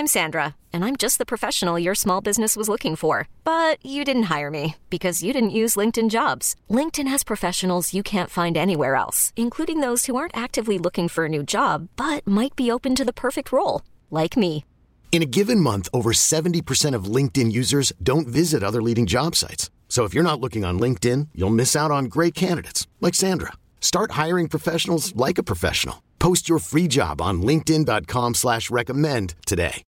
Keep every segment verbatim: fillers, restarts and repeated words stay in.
I'm Sandra, and I'm just the professional your small business was looking for. But you didn't hire me because you didn't use LinkedIn Jobs. LinkedIn has professionals you can't find anywhere else, including those who aren't actively looking for a new job, but might be open to the perfect role, like me. In a given month, over seventy percent of LinkedIn users don't visit other leading job sites. So if you're not looking on LinkedIn, you'll miss out on great candidates like Sandra. Start hiring professionals like a professional. Post your free job on linkedin.com slash recommend today.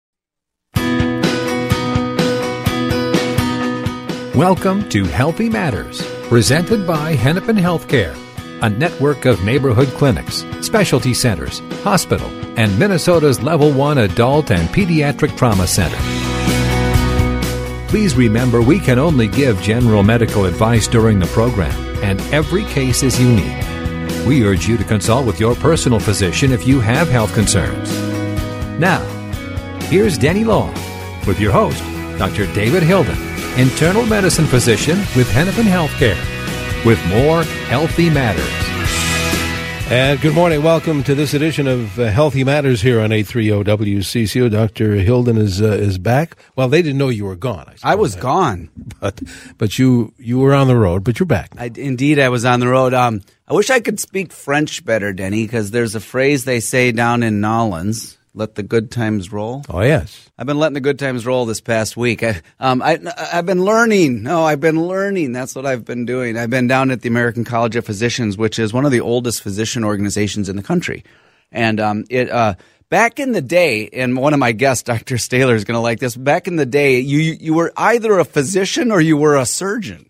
Welcome to Healthy Matters, presented by Hennepin Healthcare, a network of neighborhood clinics, specialty centers, hospital, and Minnesota's Level one Adult and Pediatric Trauma Center. Please remember we can only give general medical advice during the program, and every case is unique. We urge you to consult with your personal physician if you have health concerns. Now, here's Denny Long with your host, Doctor David Hilden, internal medicine physician with Hennepin Healthcare, with more Healthy Matters. And good morning. Welcome to this edition of uh, Healthy Matters here on eight thirty W C C O. Doctor Hilden is uh, is back. Well, they didn't know you were gone. I, I was gone. But but you you were on the road, but you're back now. I, indeed, I was on the road. Um, I wish I could speak French better, Denny, because there's a phrase they say down in Nolans, let the good times roll. Oh, yes. I've been letting the good times roll this past week. I, um, I, I've been learning. No, I've been learning. That's what I've been doing. I've been down at the American College of Physicians, which is one of the oldest physician organizations in the country. And um, it uh, back in the day, and one of my guests, Doctor Staler, is going to like this. Back in the day, you you were either a physician or you were a surgeon.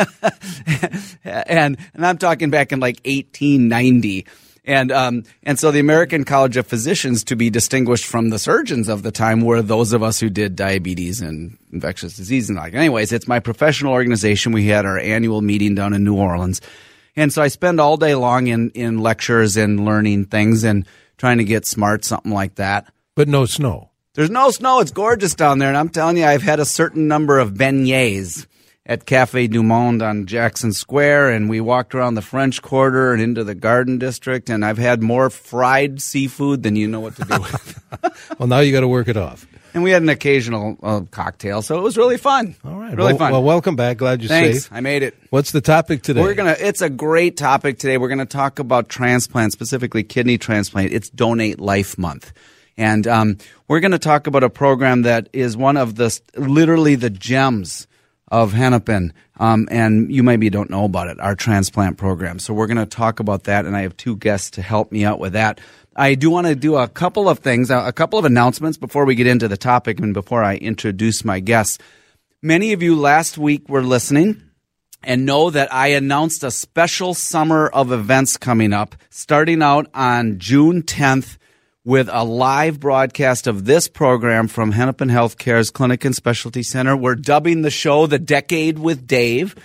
and and I'm talking back in like eighteen ninety. And um and so the American College of Physicians, to be distinguished from the surgeons of the time, were those of us who did diabetes and infectious disease and like. Anyways, it's my professional organization. We had our annual meeting down in New Orleans. And so I spend all day long in, in lectures and learning things and trying to get smart, something like that. But no snow. There's no snow. It's gorgeous down there. And I'm telling you, I've had a certain number of beignets at Café Du Monde on Jackson Square, and we walked around the French Quarter and into the Garden District, and I've had more fried seafood than you know what to do with. Well, now you got to work it off. And we had an occasional uh, cocktail, so it was really fun. All right. Really well, fun. Well, welcome back. Glad you're Thanks. safe. I made it. What's the topic today? We're gonna. It's a great topic today. We're going to talk about transplant, specifically kidney transplant. It's Donate Life Month. And um, we're going to talk about a program that is one of the, literally the gems of Hennepin, um, and you maybe don't know about it, our transplant program. So we're going to talk about that, and I have two guests to help me out with that. I do want to do a couple of things, a couple of announcements before we get into the topic and before I introduce my guests. Many of you last week were listening and know that I announced a special summer of events coming up, starting out on June tenth, with a live broadcast of this program from Hennepin Healthcare's Clinic and Specialty Center. We're dubbing the show The Decade with Dave.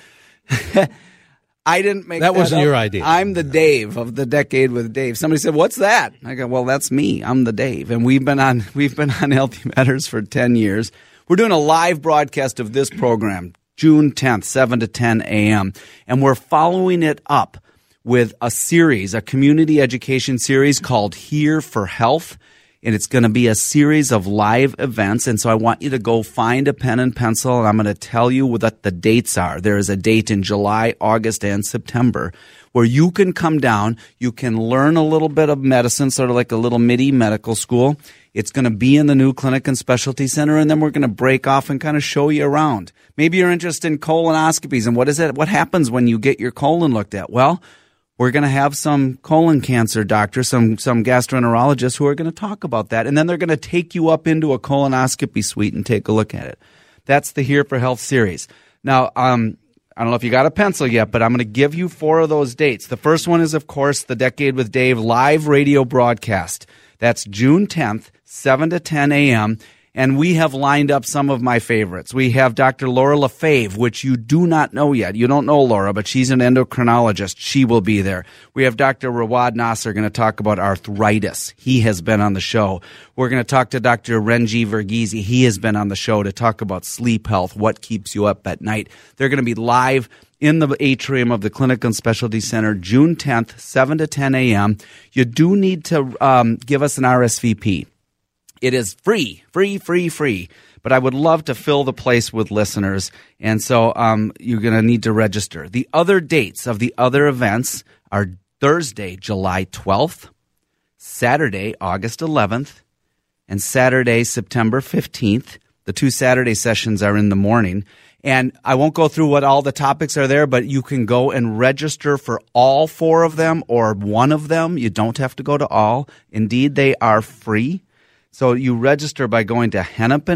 I didn't make that. That wasn't up. your idea. I'm the Dave of The Decade with Dave. Somebody said, "What's that?" I go, "Well, that's me. I'm the Dave." And we've been on we've been on Healthy Matters for ten years. We're doing a live broadcast of this program, June tenth, seven to ten a.m. And we're following it up with a series, a community education series called Here for Health. And it's going to be a series of live events. And so I want you to go find a pen and pencil, and I'm going to tell you what the dates are. There is a date in July, August, and September where you can come down. You can learn a little bit of medicine, sort of like a little mini medical school. It's going to be in the new Clinic and Specialty Center, and then we're going to break off and kind of show you around. Maybe you're interested in colonoscopies, and what is it? What happens when you get your colon looked at? Well, we're going to have some colon cancer doctors, some some gastroenterologists who are going to talk about that. And then they're going to take you up into a colonoscopy suite and take a look at it. That's the Here for Health series. Now, um, I don't know if you got a pencil yet, but I'm going to give you four of those dates. The first one is, of course, the Decade with Dave live radio broadcast. That's June tenth, seven to ten a.m., and we have lined up some of my favorites. We have Doctor Laura Lefebvre, which you do not know yet. You don't know Laura, but she's an endocrinologist. She will be there. We have Doctor Rawad Nasser going to talk about arthritis. He has been on the show. We're going to talk to Doctor Renji Verghese. He has been on the show to talk about sleep health, what keeps you up at night. They're going to be live in the atrium of the Clinic and Specialty Center, June tenth, seven to ten a.m. You do need to um, give us an R S V P. It is free, free, free, free. But I would love to fill the place with listeners, and so um, you're going to need to register. The other dates of the other events are Thursday, July twelfth, Saturday, August eleventh, and Saturday, September fifteenth. The two Saturday sessions are in the morning. And I won't go through what all the topics are there, but you can go and register for all four of them or one of them. You don't have to go to all. Indeed, they are free. So you register by going to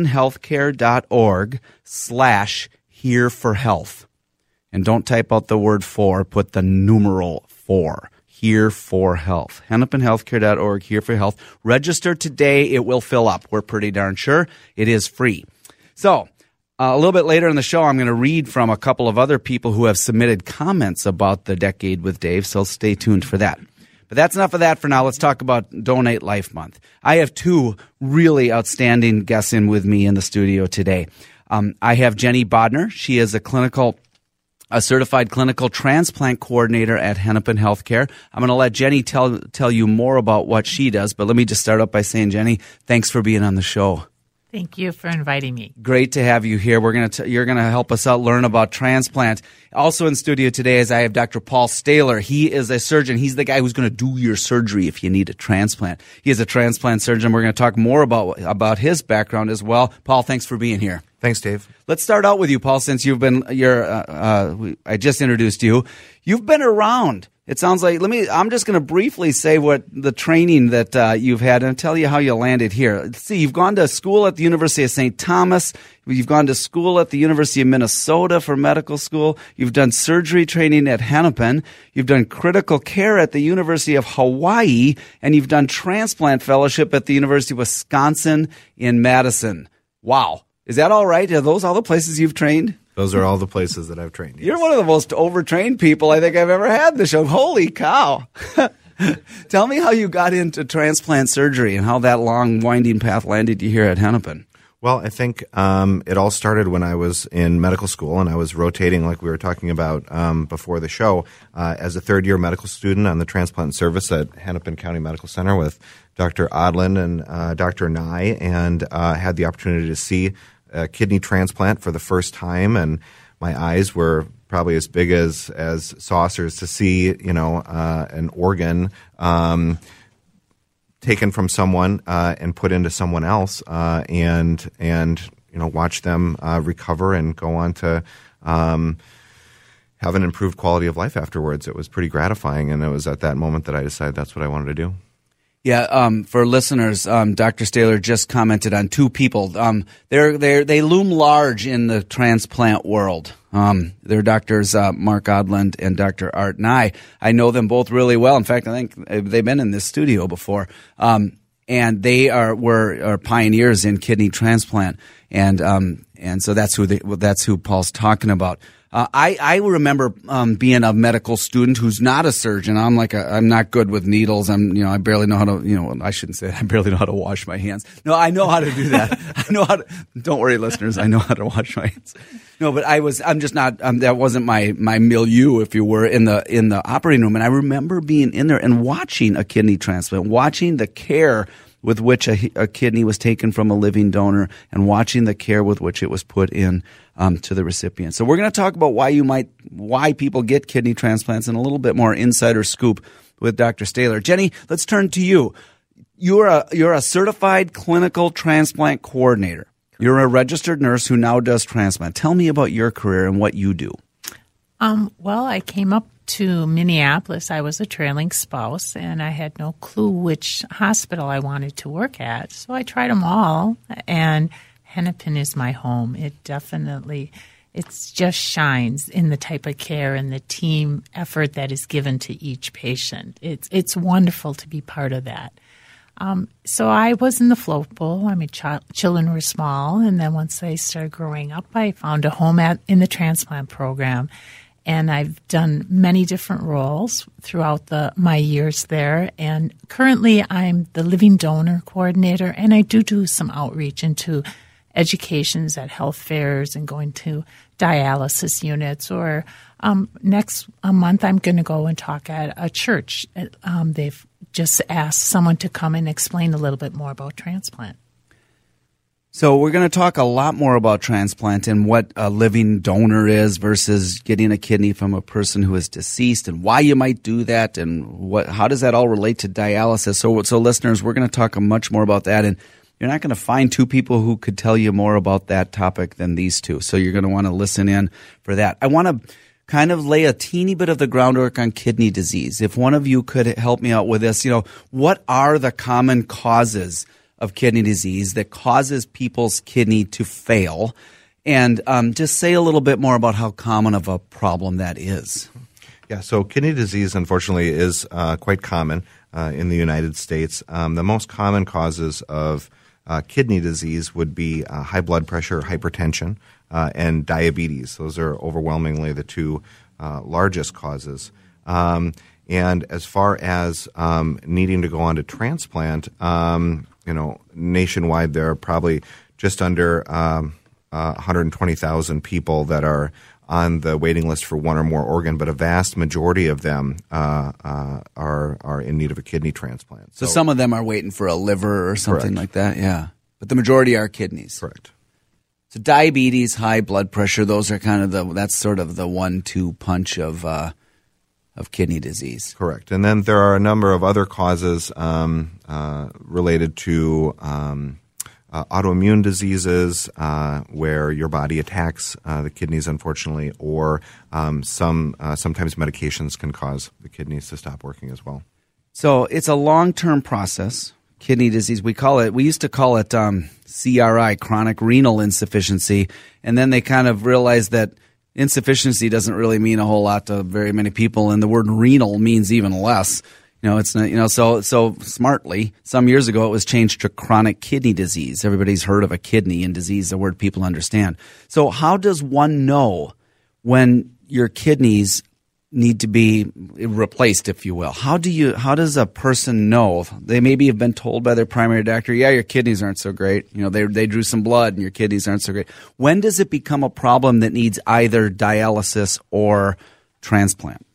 hennepinhealthcare.org slash here for health. And don't type out the word for, put the numeral four. Here for health. hennepinhealthcare.org, here for health. Register today. It will fill up. We're pretty darn sure. It is free. So uh, a little bit later in the show, I'm going to read from a couple of other people who have submitted comments about the Decade with Dave, so stay tuned for that. But that's enough of that for now. Let's talk about Donate Life Month. I have two really outstanding guests in with me in the studio today. Um, I have Jenny Bodner. She is a clinical, a certified clinical transplant coordinator at Hennepin Healthcare. I'm going to let Jenny tell tell you more about what she does. But let me just start up by saying, Jenny, thanks for being on the show. Thank you for inviting me. Great to have you here. We're going to you're going to help us out learn about transplant. Also in studio today is I have Doctor Paul Staler. He is a surgeon. He's the guy who's going to do your surgery if you need a transplant. He is a transplant surgeon. We're going to talk more about about his background as well. Paul, thanks for being here. Thanks, Dave. Let's start out with you, Paul, since you've been you're uh, uh, we, I just introduced you. You've been around. It sounds like, let me, I'm just going to briefly say what the training that uh, you've had and tell you how you landed here. Let's see, you've gone to school at the University of Saint Thomas. You've gone to school at the University of Minnesota for medical school. You've done surgery training at Hennepin. You've done critical care at the University of Hawaii. And you've done transplant fellowship at the University of Wisconsin in Madison. Wow. Is that all right? Are those all the places you've trained? Those are all the places that I've trained. Yes. You're one of the most overtrained people I think I've ever had in the show. Holy cow. Tell me how you got into transplant surgery and how that long, winding path landed you here at Hennepin. Well, I think um, it all started when I was in medical school, and I was rotating, like we were talking about um, before the show, uh, as a third-year medical student on the transplant service at Hennepin County Medical Center with Doctor Odland and uh, Doctor Nye, and uh, had the opportunity to see a kidney transplant for the first time, and my eyes were probably as big as as saucers to see, you know, uh, an organ um, taken from someone uh, and put into someone else, uh, and and you know, watch them uh, recover and go on to um, have an improved quality of life afterwards. It was pretty gratifying, and it was at that moment that I decided that's what I wanted to do. Yeah, um, for listeners, um, Doctor Staler just commented on two people. Um, they're, they're, they loom large in the transplant world. Um, they're Doctors uh, Mark Odland and Doctor Art Nye. I know them both really well. In fact, I think they've been in this studio before. Um, and they are were are pioneers in kidney transplant, and um, and so that's who they, that's who Paul's talking about. Uh, I, I remember um, being a medical student who's not a surgeon. I'm like a, I'm not good with needles. I'm you know I barely know how to you know I shouldn't say that. I barely know how to wash my hands. No, I know how to do that. I know how to. Don't worry, listeners. I know how to wash my hands. No, but I was I'm just not. Um, that wasn't my my milieu, if you were, in the in the operating room. And I remember being in there and watching a kidney transplant, watching the care with which a, a kidney was taken from a living donor, and watching the care with which it was put in um, to the recipient. So we're going to talk about why you might, why people get kidney transplants, and a little bit more insider scoop with Doctor Staler. Jenny, let's turn to you. You're a you're a certified clinical transplant coordinator. You're a registered nurse who now does transplant. Tell me about your career and what you do. Um, well, I came up to Minneapolis. I was a trailing spouse, and I had no clue which hospital I wanted to work at. So I tried them all, and Hennepin is my home. It definitely, it's just shines in the type of care and the team effort that is given to each patient. It's it's wonderful to be part of that. Um, so I was in the float bowl. I mean, ch- children were small, and then once they started growing up, I found a home at in the transplant program. And I've done many different roles throughout the my years there. And currently I'm the living donor coordinator, and I do do some outreach into educations at health fairs and going to dialysis units. Or um, next a month I'm going to go and talk at a church. Um, they've just asked someone to come and explain a little bit more about transplant. So we're going to talk a lot more about transplant and what a living donor is versus getting a kidney from a person who is deceased, and why you might do that, and what how does that all relate to dialysis. So, so listeners, we're going to talk much more about that, and you're not going to find two people who could tell you more about that topic than these two. So you're going to want to listen in for that. I want to kind of lay a teeny bit of the groundwork on kidney disease. If one of you could help me out with this, you know, what are the common causes of kidney disease that causes people's kidney to fail? And um, just say a little bit more about how common of a problem that is. Yeah, so kidney disease, unfortunately, is uh, quite common uh, in the United States. Um, the most common causes of uh, kidney disease would be uh, high blood pressure, hypertension, uh, and diabetes. Those are overwhelmingly the two uh, largest causes. Um, and as far as um, needing to go on to transplant, um, you know, nationwide there are probably just under um, uh, one hundred twenty thousand people that are on the waiting list for one or more organ, but a vast majority of them uh, uh, are are in need of a kidney transplant. So, so some of them are waiting for a liver or something correct. Like that, yeah. But the majority are kidneys. Correct. So diabetes, high blood pressure, those are kind of the that's sort of the one two punch of uh, of kidney disease. Correct. And then there are a number of other causes um, uh, related to um, uh, autoimmune diseases uh, where your body attacks uh, the kidneys, unfortunately, or um, some uh, sometimes medications can cause the kidneys to stop working as well. So it's a long-term process, kidney disease. We call it, we used to call it um, C R I, chronic renal insufficiency, and then they kind of realized that insufficiency doesn't really mean a whole lot to very many people, and the word renal means even less. You know, it's not, you know, so so smartly, some years ago it was changed to chronic kidney disease. Everybody's heard of a kidney and disease, a word people understand. So how does one know when your kidneys need to be replaced, if you will? How do you how does a person know? They maybe have been told by their primary doctor, yeah, your kidneys aren't so great. You know, they they drew some blood and your kidneys aren't so great. When does it become a problem that needs either dialysis or transplant?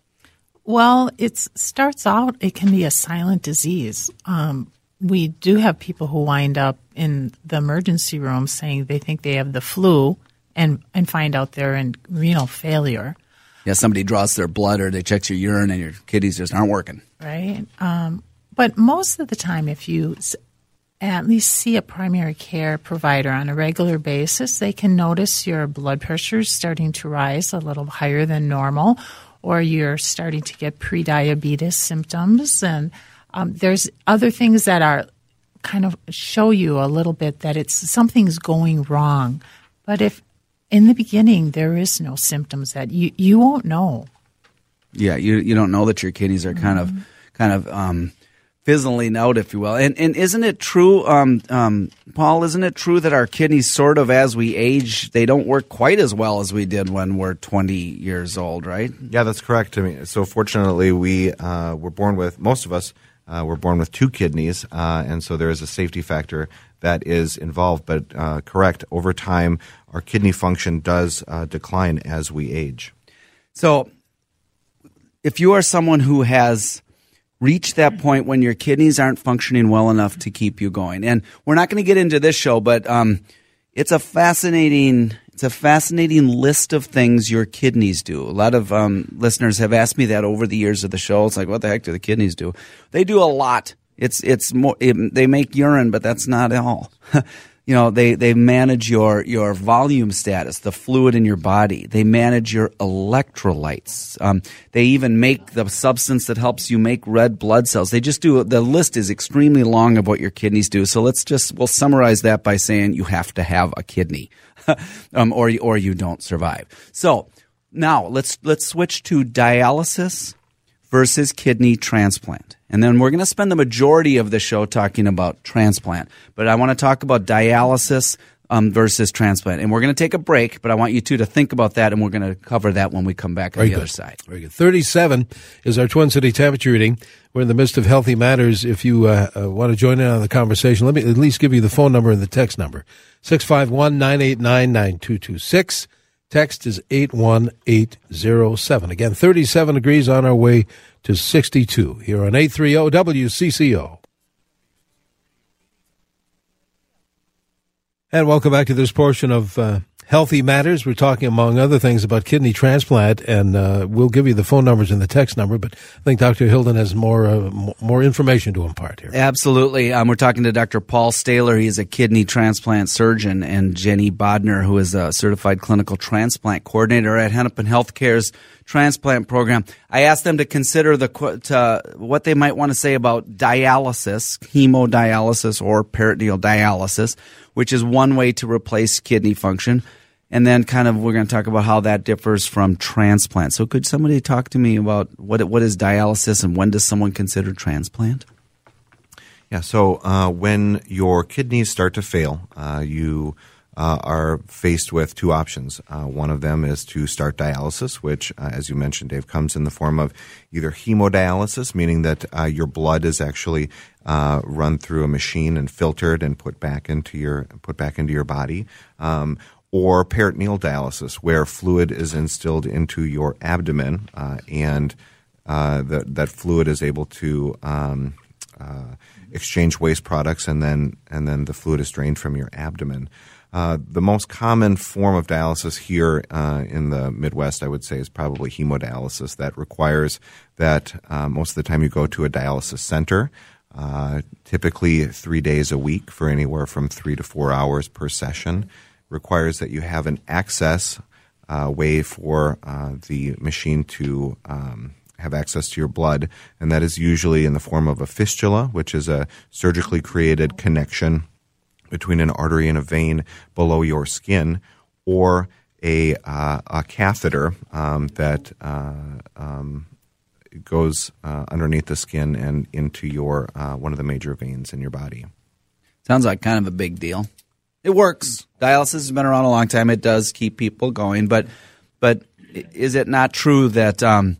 Well, it starts out, it can be a silent disease. Um, we do have people who wind up in the emergency room saying they think they have the flu and, and find out they're in renal failure. Yeah, somebody draws their blood or they check your urine and your kidneys just aren't working. Right. Um, but most of the time, if you at least see a primary care provider on a regular basis, they can notice your blood pressure is starting to rise a little higher than normal, or you're starting to get prediabetes symptoms. And um, there's other things that are kind of show you a little bit that it's something's going wrong. But if in the beginning, there is no symptoms that you, you won't know. Yeah, you you don't know that your kidneys are kind mm-hmm. of kind of um, fizzling out, if you will. And and isn't it true, um, um, Paul? Isn't it true that our kidneys, sort of as we age, they don't work quite as well as we did when we're twenty years old, right? Yeah, that's correct. I mean, so fortunately, we uh, were born with most of us uh, were born with two kidneys, uh, and so there is a safety factor that is involved. But uh, correct, over time, our kidney function does uh, decline as we age. So if you are someone who has reached that point when your kidneys aren't functioning well enough to keep you going, and we're not going to get into this show, but um, it's a fascinating it's a fascinating list of things your kidneys do. A lot of um, listeners have asked me that over the years of the show. It's like, what the heck do the kidneys do? They do a lot. It's it's more. It, they make urine, but that's not all. You know, they, they manage your, your volume status, the fluid in your body. They manage your electrolytes. Um, they even make the substance that helps you make red blood cells. They just do, the list is extremely long of what your kidneys do. So let's just, we'll summarize that by saying you have to have a kidney, um, or, or you don't survive. So now let's, let's switch to dialysis versus kidney transplant. And then we're going to spend the majority of the show talking about transplant. But I want to talk about dialysis um, versus transplant. And we're going to take a break, but I want you two to think about that, and we're going to cover that when we come back on Very the good. other side. Very good. thirty-seven is our Twin City temperature reading. We're in the midst of Healthy Matters. If you uh, uh, want to join in on the conversation, let me at least give you the phone number and the text number. six five one, nine eight nine, nine two two six. Text is eight one eight zero seven. Again, thirty-seven degrees on our way to sixty-two here on eight thirty W C C O. And welcome back to this portion of uh, Healthy Matters. We're talking, among other things, about kidney transplant, and uh, we'll give you the phone numbers and the text number, but I think Doctor Hilden has more uh, more information to impart here. Absolutely. Um, we're talking to Doctor Paul Staler. He's a kidney transplant surgeon, and Jenny Bodner, who is a certified clinical transplant coordinator at Hennepin Healthcare's transplant program. I asked them to consider the to, what they might want to say about dialysis, hemodialysis, or peritoneal dialysis, which is one way to replace kidney function. And then kind of we're going to talk about how that differs from transplant. So could somebody talk to me about what what is dialysis and when does someone consider transplant? Yeah, so uh, when your kidneys start to fail, uh, you uh, are faced with two options. Uh, one of them is to start dialysis, which, uh, as you mentioned, Dave, comes in the form of either hemodialysis, meaning that uh, your blood is actually uh, run through a machine and filtered and put back into your put back into your body. Um, or peritoneal dialysis, where fluid is instilled into your abdomen, uh, and uh, the, that fluid is able to um, uh, exchange waste products, and then and then the fluid is drained from your abdomen. Uh, the most common form of dialysis here uh, in the Midwest, I would say, is probably hemodialysis. That requires that uh, most of the time you go to a dialysis center, uh, typically three days a week for anywhere from three to four hours per session. Requires that you have an access uh, way for uh, the machine to um, have access to your blood, and that is usually in the form of a fistula, which is a surgically created connection between an artery and a vein below your skin, or a, uh, a catheter um, that uh, um, goes uh, underneath the skin and into your uh, one of the major veins in your body. Sounds like kind of a big deal. It works. Dialysis has been around a long time. It does keep people going. But but is it not true that um,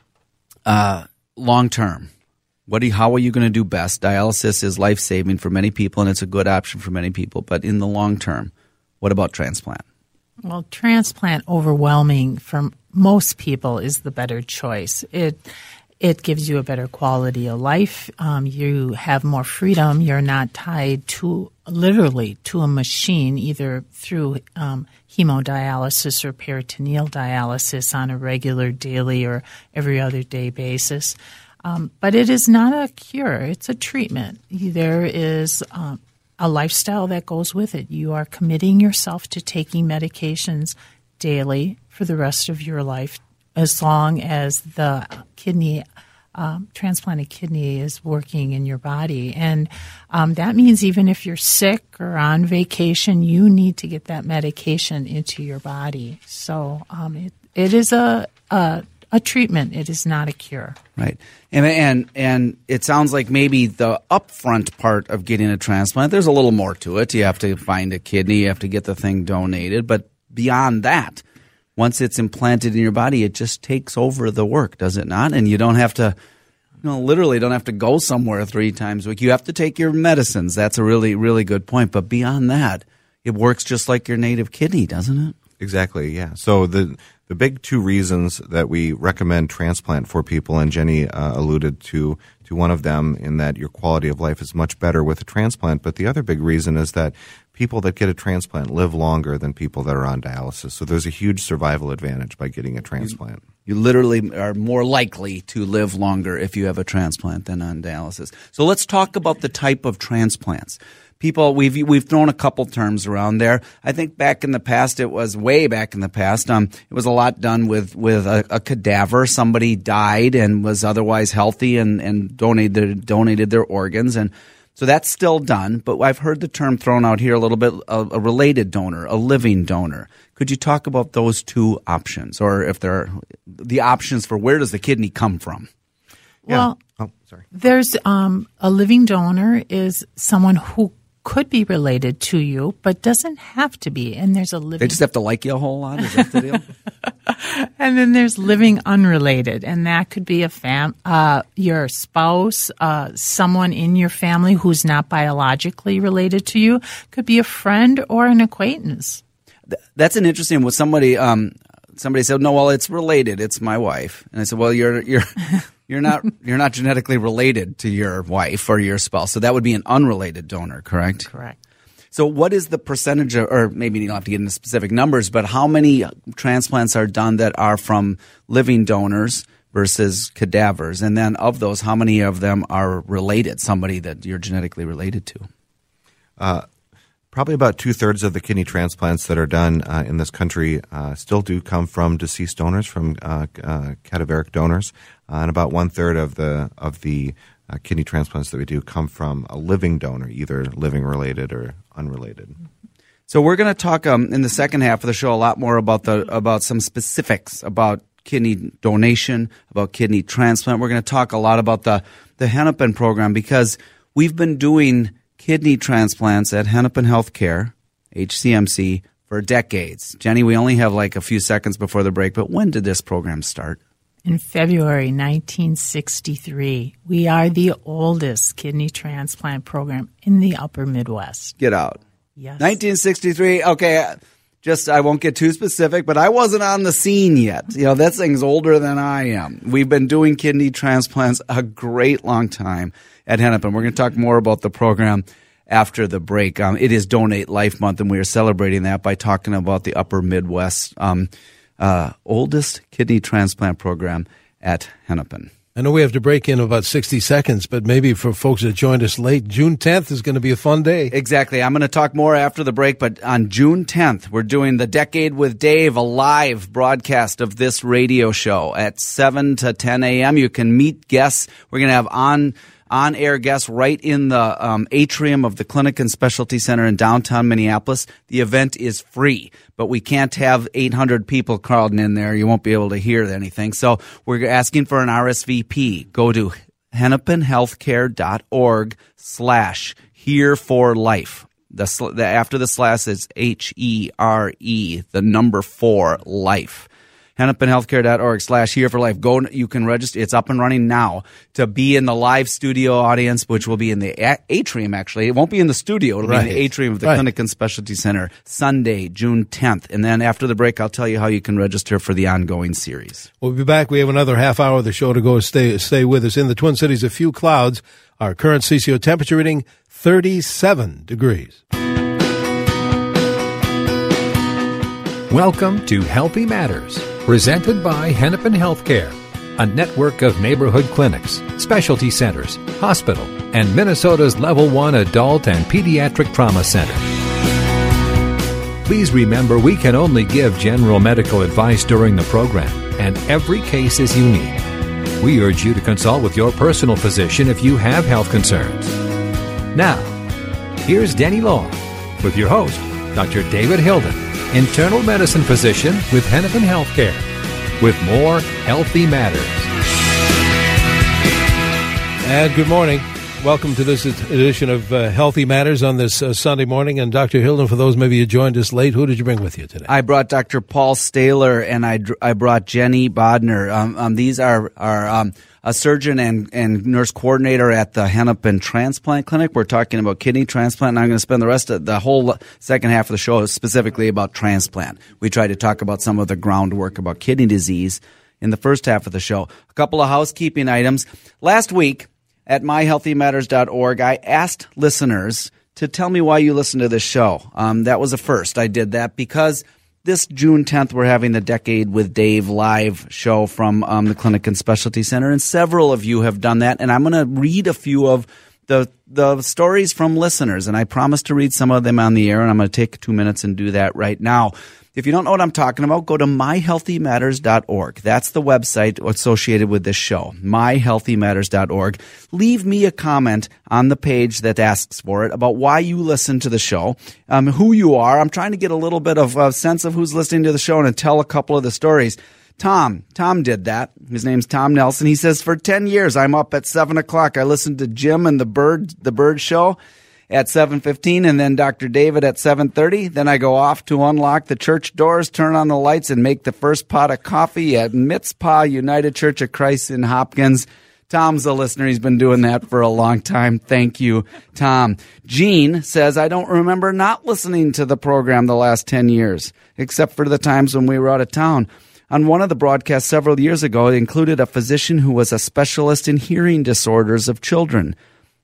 uh, long term, what do you, how are you going to do best? Dialysis is life-saving for many people, and it's a good option for many people. But in the long term, what about transplant? Well, transplant, overwhelming for most people, is the better choice. It It gives you a better quality of life. Um, you have more freedom. You're not tied to literally to a machine, either through um, hemodialysis or peritoneal dialysis on a regular daily or every other day basis. Um, but it is not a cure. It's a treatment. There is um, a lifestyle that goes with it. You are committing yourself to taking medications daily for the rest of your life, as long as the kidney, um, transplanted kidney is working in your body. And um, that means even if you're sick or on vacation, you need to get that medication into your body. So um, it, it is a, a a treatment. It is not a cure. Right. And, and and it sounds like maybe the upfront part of getting a transplant, there's a little more to it. You have to find a kidney. You have to get the thing donated. But beyond that, once it's implanted in your body, it just takes over the work, does it not? And you don't have to, you know, literally don't have to go somewhere three times a week. You have to take your medicines. That's a really, really good point. But beyond that, it works just like your native kidney, doesn't it? Exactly, yeah. So the the big two reasons that we recommend transplant for people, and Jenny uh, alluded to to one of them, in that your quality of life is much better with a transplant. But the other big reason is that people that get a transplant live longer than people that are on dialysis. So there's a huge survival advantage by getting a transplant. You, you literally are more likely to live longer if you have a transplant than on dialysis. So let's talk about the type of transplants. People, we've we've thrown a couple terms around there. I think back in the past, it was way back in the past. Um, it was a lot done with with a, a cadaver. Somebody died and was otherwise healthy, and and donated donated their organs, and so that's still done. But I've heard the term thrown out here a little bit: a, a related donor, a living donor. Could you talk about those two options, or if there are the options for where does the kidney come from? Well, yeah. oh, sorry. There's um, a living donor is someone who could be related to you, but doesn't have to be. And there's a living. They just have to like you a whole lot. Is that the deal? And then there's living unrelated, and that could be a fam, uh, your spouse, uh, someone in your family who's not biologically related to you. Could be a friend or an acquaintance. That's an interesting. With somebody, um, somebody said, "No, well, it's related. It's my wife." And I said, "Well, you're you're." You're not you're not genetically related to your wife or your spouse, so that would be an unrelated donor, correct? Correct. So what is the percentage, of, or maybe you don't have to get into specific numbers, but how many transplants are done that are from living donors versus cadavers? And then of those, how many of them are related, somebody that you're genetically related to? Uh, probably about two-thirds of the kidney transplants that are done uh, in this country uh, still do come from deceased donors, from uh, uh, cadaveric donors, uh, and about one-third of the of the uh, kidney transplants that we do come from a living donor, either living-related or unrelated. So we're going to talk um, in the second half of the show a lot more about the about some specifics about kidney donation, about kidney transplant. We're going to talk a lot about the, the Hennepin program because we've been doing kidney transplants at Hennepin Healthcare, H C M C, for decades. Jenny, we only have like a few seconds before the break, but when did this program start? In February nineteen sixty-three. We are the oldest kidney transplant program in the upper Midwest. Get out. Yes. nineteen sixty-three, okay, just I won't get too specific, but I wasn't on the scene yet. You know, that thing's older than I am. We've been doing kidney transplants a great long time at Hennepin. We're going to talk more about the program after the break. Um, it is Donate Life Month, and we are celebrating that by talking about the upper Midwest um, uh, oldest kidney transplant program at Hennepin. I know we have to break in about sixty seconds, but maybe for folks that joined us late, June tenth is going to be a fun day. Exactly. I'm going to talk more after the break, but on June tenth, we're doing the Decade with Dave, a live broadcast of this radio show at seven to ten a.m. You can meet guests. We're going to have on on-air guests right in the um, atrium of the Clinic and Specialty Center in downtown Minneapolis. The event is free, but we can't have eight hundred people crowding in there. You won't be able to hear anything. So we're asking for an R S V P. Go to hennepinhealthcare.org slash here for life. The, sl- the after the slash is H E R E, the number four, life. hennepinhealthcare.org slash here for life. Go, you can register. It's up and running now to be in the live studio audience, which will be in the a- atrium, actually. It won't be in the studio. It'll Right. be in the atrium of the Right. Clinic and Specialty Center, Sunday, June tenth. And then after the break, I'll tell you how you can register for the ongoing series. We'll be back. We have another half hour of the show to go. Stay, stay with us. In the Twin Cities, a few clouds. Our current C C O temperature reading, thirty-seven degrees. Welcome to Healthy Matters, presented by Hennepin Healthcare, a network of neighborhood clinics, specialty centers, hospital, and Minnesota's Level one Adult and Pediatric Trauma Center. Please remember we can only give general medical advice during the program, and every case is unique. We urge you to consult with your personal physician if you have health concerns. Now, here's Denny Long with your host, Doctor David Hilden, internal medicine physician with Hennepin Healthcare, with more Healthy Matters. And good morning. Welcome to this edition of uh, Healthy Matters on this uh, Sunday morning. And Doctor Hilden, for those maybe you joined us late, who did you bring with you today? I brought Doctor Paul Staler and I, I brought Jenny Bodner. Um, um, these are, are um, a surgeon and, and nurse coordinator at the Hennepin Transplant Clinic. We're talking about kidney transplant, and I'm going to spend the rest of the whole second half of the show specifically about transplant. We tried to talk about some of the groundwork about kidney disease in the first half of the show. A couple of housekeeping items. Last week at my healthy matters dot org, I asked listeners to tell me why you listen to this show. Um, that was a first. I did that because this June tenth, we're having the Decade with Dave live show from um, the Clinic and Specialty Center, and several of you have done that. And I'm going to read a few of the the stories from listeners, and I promised to read some of them on the air, and I'm going to take two minutes and do that right now. If you don't know what I'm talking about, go to my healthy matters dot org. That's the website associated with this show, my healthy matters dot org. Leave me a comment on the page that asks for it about why you listen to the show, um, who you are. I'm trying to get a little bit of a sense of who's listening to the show and to tell a couple of the stories. Tom, Tom did that. His name's Tom Nelson. He says, for ten years, I'm up at seven o'clock. I listened to Jim and the Bird, the Bird Show at seven fifteen, and then Doctor David at seven thirty. Then I go off to unlock the church doors, turn on the lights, and make the first pot of coffee at Mitzpah United Church of Christ in Hopkins. Tom's a listener. He's been doing that for a long time. Thank you, Tom. Gene says, I don't remember not listening to the program the last ten years, except for the times when we were out of town. On one of the broadcasts several years ago, it included a physician who was a specialist in hearing disorders of children.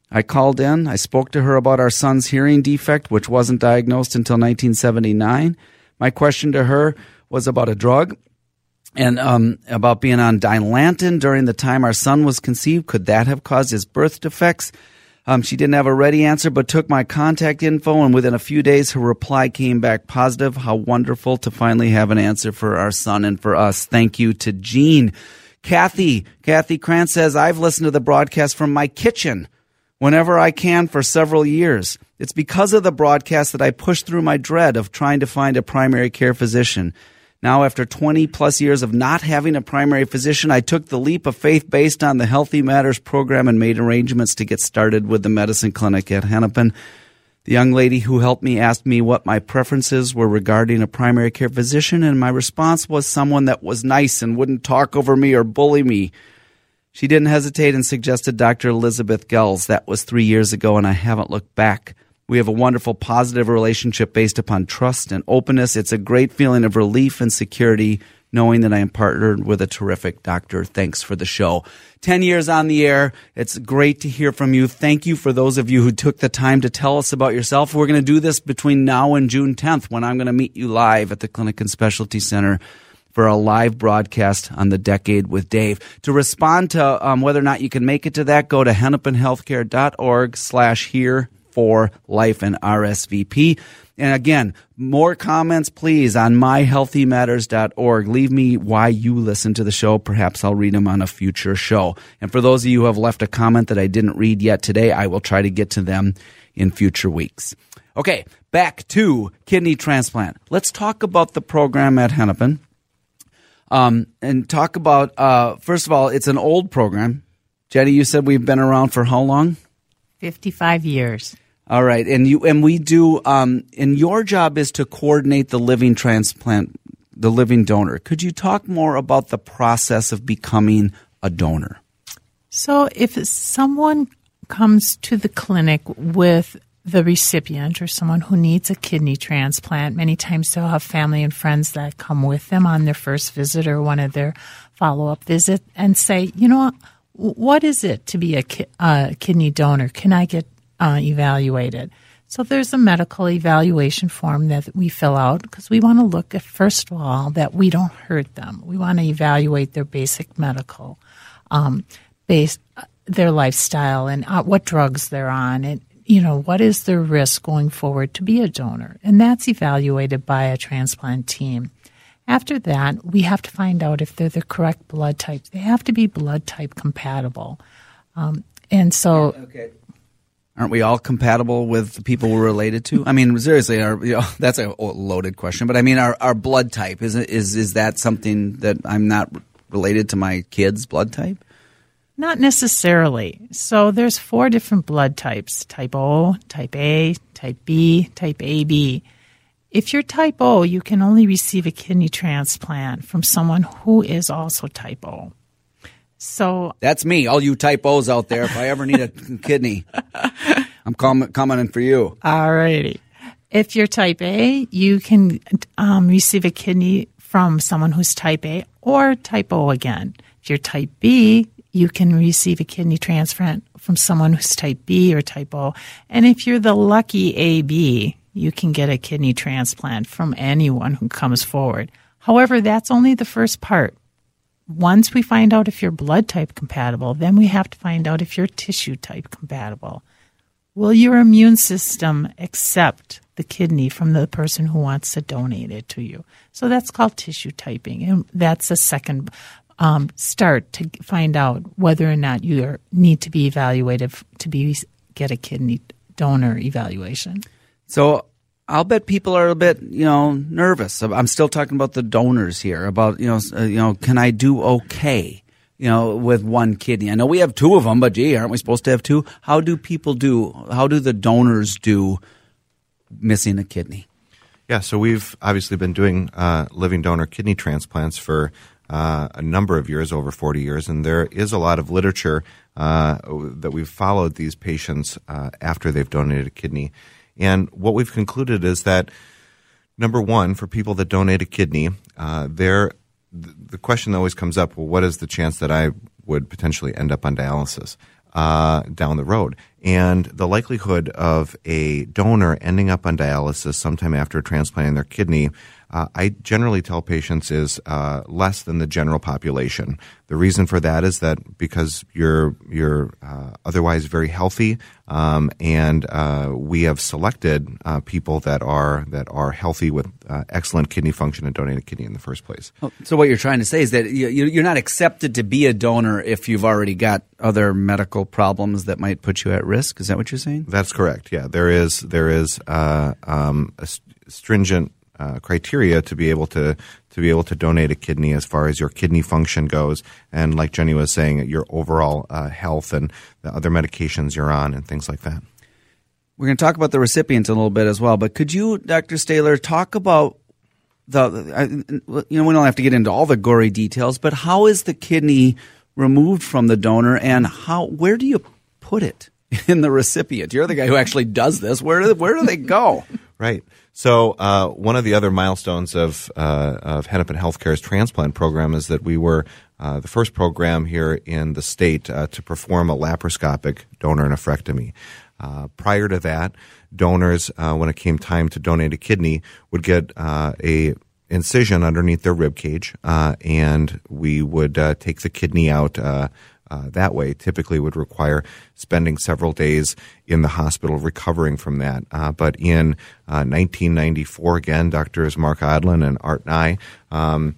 I called in. I spoke to her about our son's hearing defect, which wasn't diagnosed until nineteen seventy-nine. My question to her was about a drug and um, about being on Dilantin during the time our son was conceived. Could that have caused his birth defects? Um, she didn't have a ready answer, but took my contact info, and within a few days, her reply came back positive. How wonderful to finally have an answer for our son and for us. Thank you to Jean. Kathy, Kathy Krantz says, I've listened to the broadcast from my kitchen whenever I can for several years. It's because of the broadcast that I pushed through my dread of trying to find a primary care physician. Now, after twenty plus years of not having a primary physician, I took the leap of faith based on the Healthy Matters program and made arrangements to get started with the medicine clinic at Hennepin. The young lady who helped me asked me what my preferences were regarding a primary care physician, and my response was someone that was nice and wouldn't talk over me or bully me. She didn't hesitate and suggested Doctor Elizabeth Gels. That was three years ago, and I haven't looked back. We have a wonderful, positive relationship based upon trust and openness. It's a great feeling of relief and security knowing that I am partnered with a terrific doctor. Thanks for the show. Ten years on the air. It's great to hear from you. Thank you for those of you who took the time to tell us about yourself. We're going to do this between now and June tenth when I'm going to meet you live at the Clinic and Specialty Center for a live broadcast on The Decade with Dave. To respond to um, whether or not you can make it to that, go to hennepinhealthcare.org slash here for life and R S V P. And again, more comments, please, on my healthy matters dot org. Leave me why you listen to the show. Perhaps I'll read them on a future show. And for those of you who have left a comment that I didn't read yet today, I will try to get to them in future weeks. Okay, back to kidney transplant. Let's talk about the program at Hennepin. Um, and talk about, uh, first of all, it's an old program. Jenny, you said we've been around for how long? fifty-five years. All right. And you, and we do, um, and your job is to coordinate the living transplant, the living donor. Could you talk more about the process of becoming a donor? So if someone comes to the clinic with the recipient or someone who needs a kidney transplant, many times they'll have family and friends that come with them on their first visit or one of their follow-up visits and say, you know, what is it to be a ki- uh, kidney donor? Can I get uh, evaluated? So there's a medical evaluation form that we fill out because we want to look at, first of all, that we don't hurt them. We want to evaluate their basic medical, um, based, their lifestyle and uh, what drugs they're on and, you know, what is their risk going forward to be a donor? And that's evaluated by a transplant team. After that, we have to find out if they're the correct blood type. They have to be blood type compatible. Um, and so... Okay. Aren't we all compatible with the people we're related to? I mean, seriously, our, you know, that's a loaded question. But I mean, our, our blood type, is, is, is that something that I'm not related to my kid's blood type? Not necessarily. So there's four different blood types, type O, type A, type B, type A B. If you're type O, you can only receive a kidney transplant from someone who is also type O. So that's me, all you type O's out there. If I ever need a kidney, I'm com- commenting for you. All righty. If you're type A, you can um, receive a kidney from someone who's type A or type O again. If you're type B, you can receive a kidney transplant from someone who's type B or type O. And if you're the lucky A B, you can get a kidney transplant from anyone who comes forward. However, that's only the first part. Once we find out if you're blood type compatible, then we have to find out if you're tissue type compatible. Will your immune system accept the kidney from the person who wants to donate it to you? So that's called tissue typing, and that's a second um, start to find out whether or not you are, need to be evaluated to be get a kidney donor evaluation. So I'll bet people are a bit, you know, nervous. I'm still talking about the donors here. About you know, uh, you know, can I do okay? You know, with one kidney. I know we have two of them, but gee, aren't we supposed to have two? How do people do? How do the donors do missing a kidney? Yeah, so we've obviously been doing uh, living donor kidney transplants for uh, a number of years, over forty years, and there is a lot of literature uh, that we've followed these patients uh, after they've donated a kidney. And what we've concluded is that, number one, for people that donate a kidney, uh, they're the question that always comes up, well, what is the chance that I would potentially end up on dialysis uh, down the road? And the likelihood of a donor ending up on dialysis sometime after transplanting their kidney, uh, I generally tell patients is uh, less than the general population. The reason for that is that because you're you're uh, otherwise very healthy, um, and uh, we have selected uh, people that are that are healthy with uh, excellent kidney function and donated kidney in the first place. So what you're trying to say is that you, you're not accepted to be a donor if you've already got other medical problems that might put you at risk. Is that what you're saying? That's correct. Yeah, there is there is uh, um, a st- stringent uh, criteria to be able to to be able to donate a kidney as far as your kidney function goes, and like Jenny was saying, your overall uh, health and the other medications you're on and things like that. We're going to talk about the recipients a little bit as well, but could you, Doctor Stahler, talk about the uh, you know we don't have to get into all the gory details, but how is the kidney removed from the donor, and how where do you put it in the recipient? You're the guy who actually does this. Where do, where do they go? Right. So uh, one of the other milestones of uh, of Hennepin Healthcare's transplant program is that we were uh, the first program here in the state uh, to perform a laparoscopic donor nephrectomy. Uh, prior to that, donors, uh, when it came time to donate a kidney, would get uh, a incision underneath their rib cage, uh, and we would uh, take the kidney out uh, uh, that way. Typically would require spending several days in the hospital recovering from that. Uh, but in uh, nineteen ninety-four, again, Doctors Mark Odlin and Art Nye um,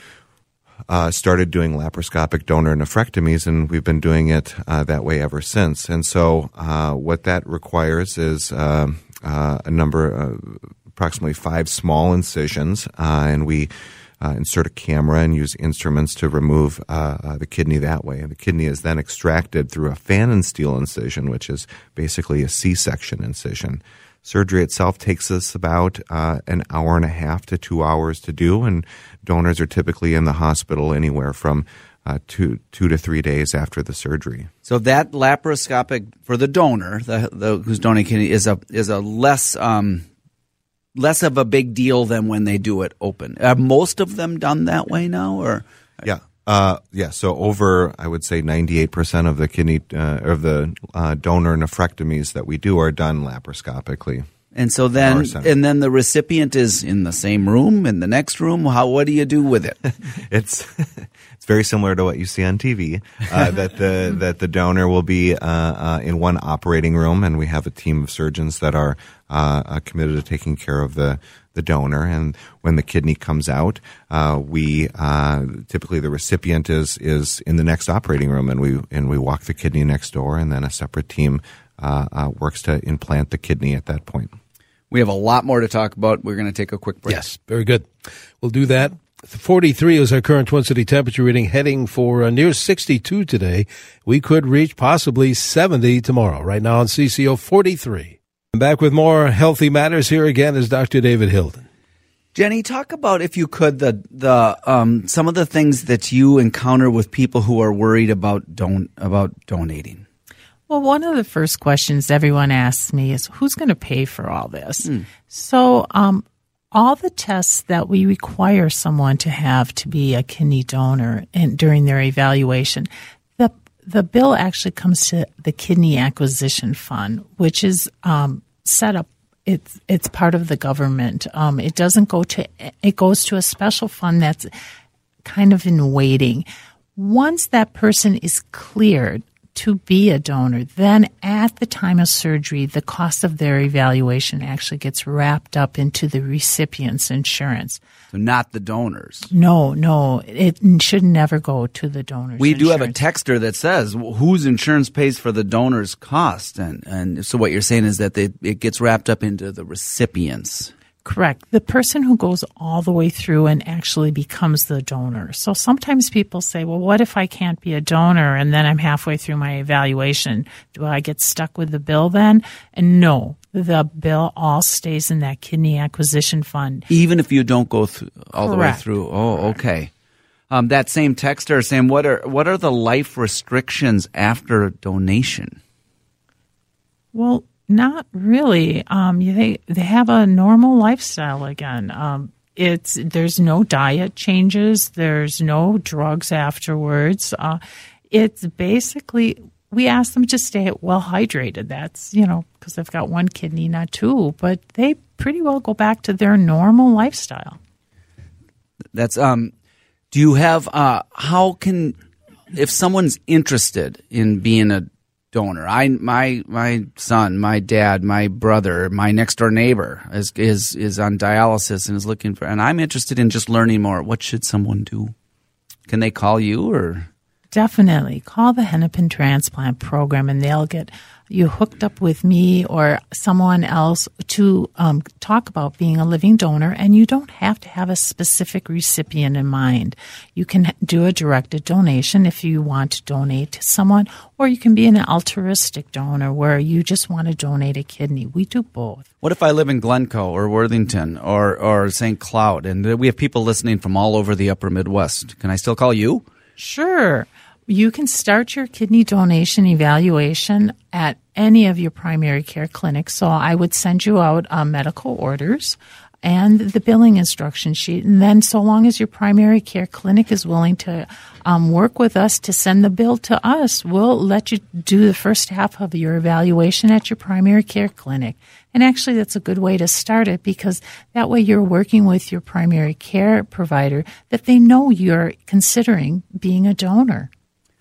uh, started doing laparoscopic donor nephrectomies, and we've been doing it uh, that way ever since. And so uh, what that requires is uh, uh, a number of approximately five small incisions, uh, and we uh, insert a camera and use instruments to remove uh, uh, the kidney that way. And the kidney is then extracted through a fan and steel incision, which is basically a C-section incision. Surgery itself takes us about uh, an hour and a half to two hours to do, and donors are typically in the hospital anywhere from uh, two two to three days after the surgery. So that laparoscopic for the donor, the, the who's donating kidney, is a is a less um, less of a big deal than when they do it open. Are most of them done that way now, or yeah? Uh, yeah, so over, I would say, ninety-eight percent of the kidney uh, of the uh, donor nephrectomies that we do are done laparoscopically. And so then, and then the recipient is in the same room, in the next room. How? What do you do with it? it's it's very similar to what you see on T V. Uh, that the that the donor will be uh, uh, in one operating room, and we have a team of surgeons that are uh, uh, committed to taking care of the. the donor. And when the kidney comes out, uh, we uh, typically the recipient is is in the next operating room, and we and we walk the kidney next door, and then a separate team uh, uh, works to implant the kidney at that point. We have a lot more to talk about. We're going to take a quick break. Yes, very good. We'll do that. forty-three is our current Twin City temperature reading, heading for uh, near sixty-two today. We could reach possibly seventy tomorrow. Right now on C C O, forty-three. I'm back with more Healthy Matters. Here again is Doctor David Hilden. Jenny, talk about, if you could, the the um, some of the things that you encounter with people who are worried about don about donating. Well, one of the first questions everyone asks me is, who's going to pay for all this? Mm. So um, all the tests that we require someone to have to be a kidney donor and during their evaluation, the the bill actually comes to the Kidney Acquisition Fund, which is um, set up. It's it's part of the government. Um, it doesn't go to. It goes to a special fund that's kind of in waiting. Once that person is cleared to be a donor, then at the time of surgery, the cost of their evaluation actually gets wrapped up into the recipient's insurance. So not the donors. No, no. It should never go to the donors. We do insurance. have a texter that says whose insurance pays for the donor's cost. And, and so what you're saying is that they, it gets wrapped up into the recipients. Correct. The person who goes all the way through and actually becomes the donor. So sometimes people say, well, what if I can't be a donor and then I'm halfway through my evaluation? Do I get stuck with the bill then? And no, the bill all stays in that Kidney Acquisition Fund. Even if you don't go through all Correct. the way through. Oh, okay. Um, that same texter saying, what are what are the life restrictions after donation? Well, not really. Um, they they have a normal lifestyle again. Um, it's there's no diet changes. There's no drugs afterwards. Uh, it's basically we ask them to stay well hydrated. That's, you know, because they've got one kidney, not two, but they pretty well go back to their normal lifestyle. That's, um, do you have, uh, how can, if someone's interested in being a donor, I, my, my son, my dad, my brother, my next door neighbor is, is, is on dialysis and is looking for, and I'm interested in just learning more. What should someone do? Can they call you or? Definitely. Call the Hennepin Transplant Program and they'll get you hooked up with me or someone else to um, talk about being a living donor. And you don't have to have a specific recipient in mind. You can do a directed donation if you want to donate to someone, or you can be an altruistic donor where you just want to donate a kidney. We do both. What if I live in Glencoe or Worthington or, or Saint Cloud and we have people listening from all over the upper Midwest? Can I still call you? Sure. You can start your kidney donation evaluation at any of your primary care clinics. So I would send you out uh, medical orders and the billing instruction sheet. And then so long as your primary care clinic is willing to um, work with us to send the bill to us, we'll let you do the first half of your evaluation at your primary care clinic. And actually, that's a good way to start it because that way you're working with your primary care provider that they know you're considering being a donor.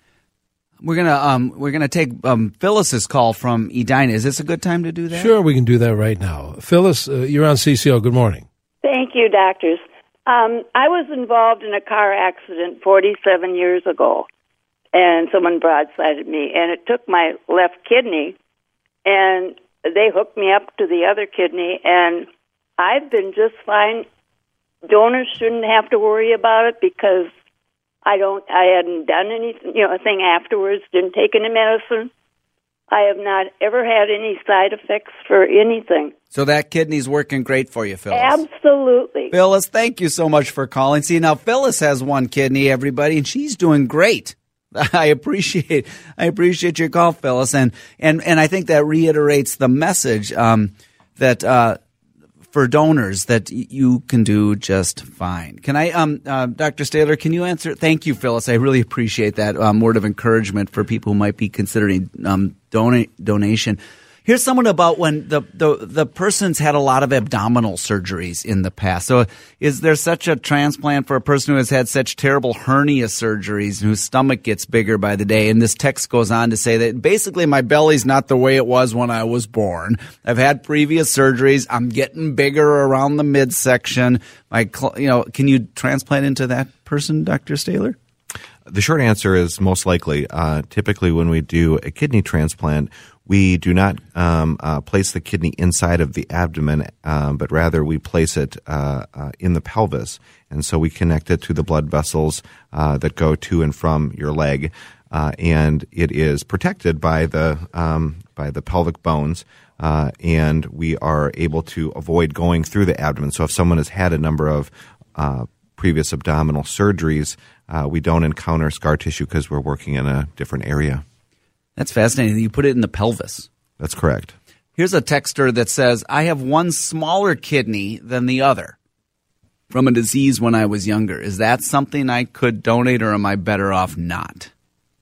We're gonna um we're gonna take um Phyllis's call from Edina. Is this a good time to do that? Sure, we can do that right now. Phyllis, uh, you're on C C O. Good morning. Thank you, doctors. Um, I was involved in a car accident forty-seven years ago, and someone broadsided me, and it took my left kidney, and they hooked me up to the other kidney, and I've been just fine. Donors shouldn't have to worry about it because I don't. I hadn't done anything, you know, a thing afterwards. Didn't take any medicine. I have not ever had any side effects for anything. So that kidney's working great for you, Phyllis. Absolutely. Phyllis, thank you so much for calling. See, now Phyllis has one kidney, everybody, and she's doing great. I appreciate I appreciate your call, Phyllis, and and and I think that reiterates the message um, that uh, for donors that you can do just fine. Can I, um, uh, Doctor Stahler, can you answer? Thank you, Phyllis. I really appreciate that um, word of encouragement for people who might be considering um, donate donation. Here's someone about when the, the, the person's had a lot of abdominal surgeries in the past. So is there such a transplant for a person who has had such terrible hernia surgeries and whose stomach gets bigger by the day? And this text goes on to say that basically my belly's not the way it was when I was born. I've had previous surgeries. I'm getting bigger around the midsection. My, you know, can you transplant into that person, Doctor Stahler? The short answer is most likely. Uh, typically when we do a kidney transplant, we do not um, uh, place the kidney inside of the abdomen, um, but rather we place it uh, uh, in the pelvis. And so we connect it to the blood vessels uh, that go to and from your leg. Uh, and it is protected by the um, by the pelvic bones. Uh, and we are able to avoid going through the abdomen. So if someone has had a number of uh, previous abdominal surgeries, uh, we don't encounter scar tissue because we're working in a different area. That's fascinating. You put it in the pelvis. That's correct. Here's a texter that says, I have one smaller kidney than the other from a disease when I was younger. Is that something I could donate, or am I better off not?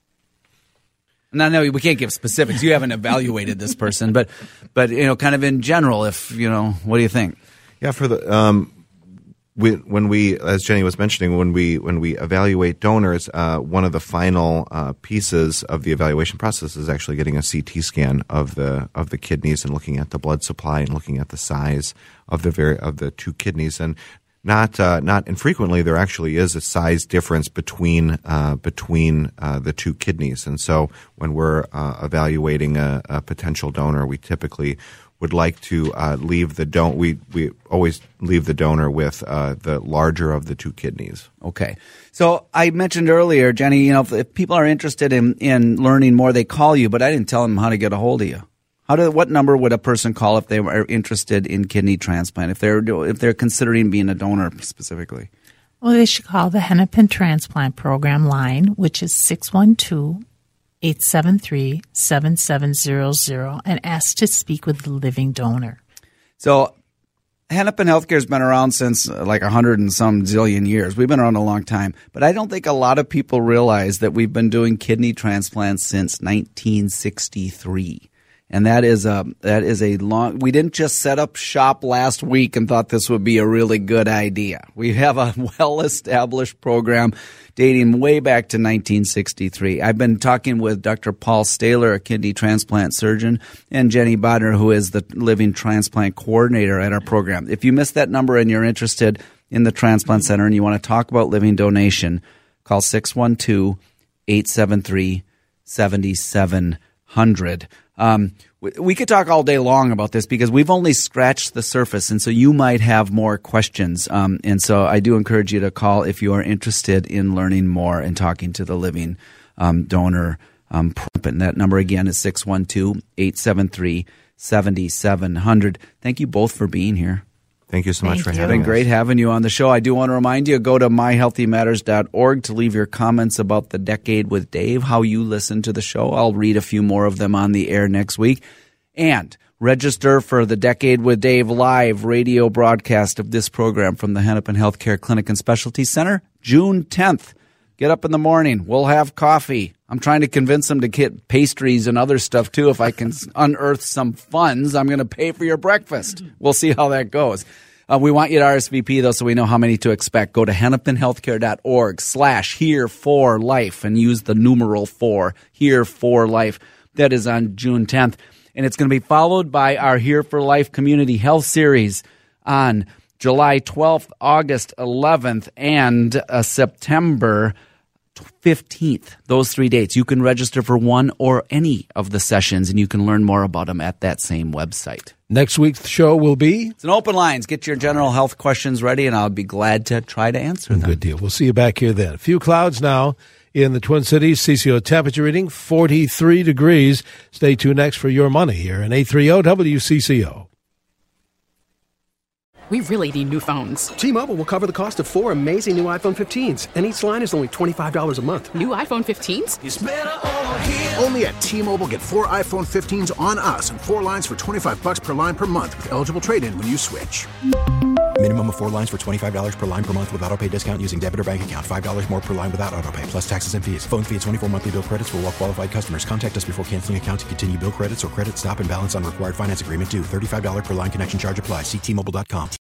No, no, we can't give specifics. You haven't evaluated this person, but, but you know, kind of in general, if, you know, what do you think? Yeah, for the um, we, when we, as Jenny was mentioning, when we when we evaluate donors, uh, one of the final uh, pieces of the evaluation process is actually getting a C T scan of the of the kidneys and looking at the blood supply and looking at the size of the very of the two kidneys. And not uh, not infrequently, there actually is a size difference between uh, between uh, the two kidneys. And so, when we're uh, evaluating a, a potential donor, we typically would like to uh, leave the don. We we always leave the donor with uh, the larger of the two kidneys. Okay. So I mentioned earlier, Jenny, you know, if, if people are interested in, in learning more, they call you, but I didn't tell them how to get a hold of you. How do what number would a person call if they were interested in kidney transplant? If they're if they're considering being a donor specifically? Well, they should call the Hennepin Transplant Program line, which is six one two, eight seven three, seven seven zero zero, and ask to speak with the living donor. So Hennepin Healthcare has been around since uh, like a hundred and some zillion years. We've been around a long time, but I don't think a lot of people realize that we've been doing kidney transplants since nineteen sixty-three. And that is a, that is a long, we didn't just set up shop last week and thought this would be a really good idea. We have a well-established program dating way back to nineteen sixty-three. I've been talking with Doctor Paul Staler, a kidney transplant surgeon, and Jenny Bodner, who is the living transplant coordinator at our program. If you missed that number and you're interested in the transplant center and you want to talk about living donation, call six one two, eight seven three, seven seven zero zero. Um, we, we could talk all day long about this because we've only scratched the surface, and so you might have more questions. Um, and so I do encourage you to call if you are interested in learning more and talking to the living um, donor. Um, and that number again is six one two, eight seven three, seven seven zero zero. Thank you both for being here. Thank you so much Thank for you. having It's been us. great having you on the show. I do want to remind you, go to my healthy matters dot org to leave your comments about the Decade with Dave, how you listen to the show. I'll read a few more of them on the air next week. And register for the Decade with Dave live radio broadcast of this program from the Hennepin Healthcare Clinic and Specialty Center, June tenth. Get up in the morning. We'll have coffee. I'm trying to convince them to get pastries and other stuff, too. If I can unearth some funds, I'm going to pay for your breakfast. We'll see how that goes. Uh, we want you to R S V P, though, so we know how many to expect. Go to hennepin healthcare dot org slash here for life and use the numeral four, here for life. That is on June tenth. And it's going to be followed by our Here for Life Community Health Series on July twelfth, August eleventh, and uh, September fifteenth. Those three dates. You can register for one or any of the sessions, and you can learn more about them at that same website. Next week's show will be? It's an open lines. Get your general health questions ready, and I'll be glad to try to answer them. Good deal. We'll see you back here then. A few clouds now in the Twin Cities. C C O temperature reading forty-three degrees. Stay tuned next for Your Money here in eight thirty W C C O. We really need new phones. T-Mobile will cover the cost of four amazing new iPhone fifteens, and each line is only twenty-five dollars a month. New iPhone fifteens? It's better over here. Only at T-Mobile, get four iPhone fifteens on us and four lines for twenty-five dollars per line per month with eligible trade-in when you switch. Minimum of four lines for twenty-five dollars per line per month with autopay discount using debit or bank account. five dollars more per line without autopay, plus taxes and fees. Phone fee at twenty-four monthly bill credits for well-qualified customers. Contact us before canceling account to continue bill credits or credit stop and balance on required finance agreement due. thirty-five dollars per line connection charge applies. See T Mobile dot com.